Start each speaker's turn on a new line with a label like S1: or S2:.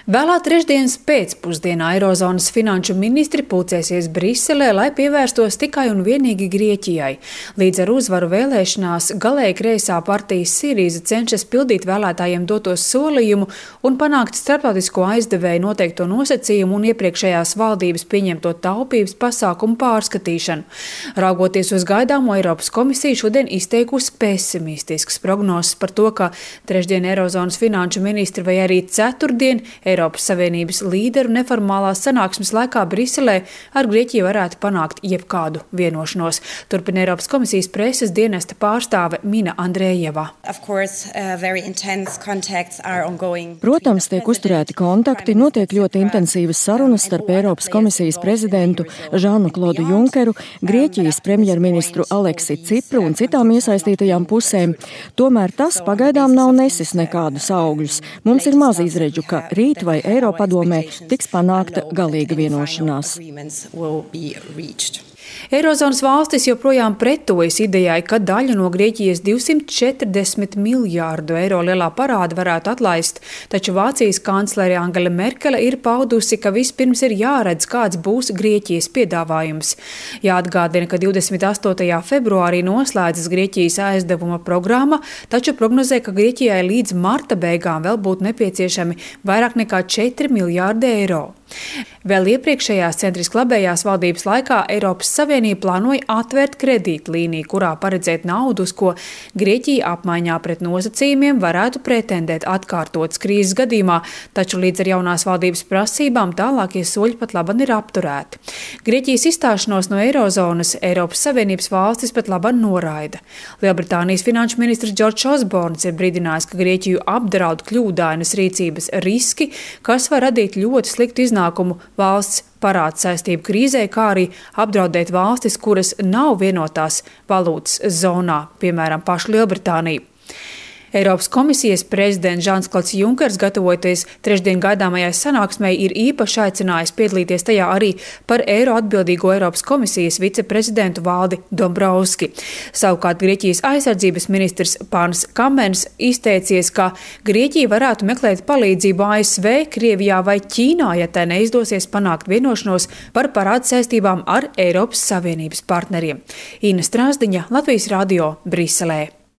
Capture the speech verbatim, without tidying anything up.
S1: Vēlā trešdienas pēcpusdienā Eirozonas finanšu ministri pulcēsies Briselē, lai pievērstos tikai un vienīgi Grieķijai. Līdz ar uzvaru vēlēšanās galēji kreisā partija Sirīza cenšas pildīt vēlētājiem dotos solījumu un panākt starptautisko aizdevēju noteikto nosacījumu un iepriekšējās valdības pieņemto taupības pasākumu pārskatīšanu. Raugoties uz gaidāmo, Eiropas komisija šodien izteikusi pesimistiskas prognozes par to, ka trešdien Eirozonas finanšu ministri vai arī ceturtdien Eiropas Savienības līderu neformālās sanāksmes laikā Briselē ar Grieķiju varētu panākt jebkādu vienošanos. Turpina Eiropas komisijas preses dienesta pārstāve Mina Andrejeva.
S2: Protams, tiek uzturēti kontakti, notiek ļoti intensīvas sarunas starp Eiropas komisijas prezidentu Žanu Klodu Junkeru, Grieķijas premjerministru Aleksi Cipru un citām iesaistītajām pusēm. Tomēr tas pagaidām nav nesis nekādus augļus. Mums ir maz izredzu, ka rīt vai Eiropadomē tiks panākta galīga vienošanās.
S1: Eirozonas valstis joprojām pretojas idejai, ka daļu no Grieķijas divsimt četrdesmit miljārdu eiro lielā parāda varētu atlaist, taču Vācijas kanclere Angela Merkele ir paudusi, ka vispirms ir jāredz, kāds būs Grieķijas piedāvājums. Jāatgādina, ka divdesmit astotajā februārī noslēdzas Grieķijas aizdevuma programma, taču prognozē, ka Grieķijai līdz marta beigām vēl būtu nepieciešami vairāk nekā četri miljārdi eiro. Vēl iepriekšējās centriski labējās valdības laikā Eiropas Savienība plānoja atvērt kredītlīniju, kurā paredzēt naudu, uz ko Grieķija apmaiņā pret nosacījumiem varētu pretendēt atkārtotas krīzes gadījumā, taču līdz ar jaunās valdības prasībām tālākie soļi pat laban ir apturēti. Grieķijas izstāšanos no Eirozonas Eiropas Savienības valstis pat laban noraida. Lielbritānijas finanšu ministrs Džordžs Osborns ir brīdinājis, ka Grieķiju apdraud kļūdainas rīcības riski, kas var radīt ļoti sliktu iznākumu valsts parāda saistību krīzē, kā arī apdraudēt valstis, kuras nav vienotās valūtas zonā, piemēram, pašu Lielbritāniju. Eiropas komisijas prezidents Žans-Klods Junkers, gatavojoties trešdien gaidāmajai sanāksmei, ir īpaši aicinājis piedalīties tajā arī par eiro atbildīgo Eiropas komisijas viceprezidentu Valdi Dombrovski. Savukārt Grieķijas aizsardzības ministrs Pāns Kamens izteicies, ka Grieķija varētu meklēt palīdzību A S V, Krievijā vai Ķīnā, ja tai neizdosies panākt vienošanos par parādu saistībām ar Eiropas Savienības partneriem. Ina Strāzdiņa, Latvijas radio, Briselē.